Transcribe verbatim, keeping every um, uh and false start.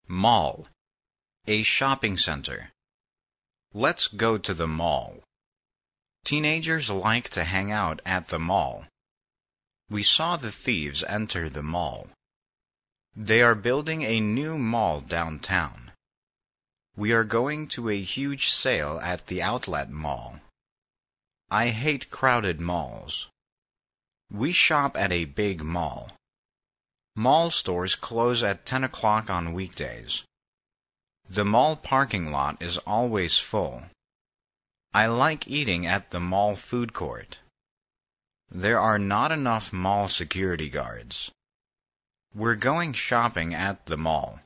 Mall, a shopping center. Let's go to the mall. Teenagers like to hang out at the mall. We saw the thieves enter the mall. They are building a new mall downtown. We are going to a huge sale at the outlet mall. I hate crowded malls. We shop at a big mall. Mall stores close at ten o'clock on weekdays. The mall parking lot is always full. I like eating at the mall food court. There are not enough mall security guards. We're going shopping at the mall.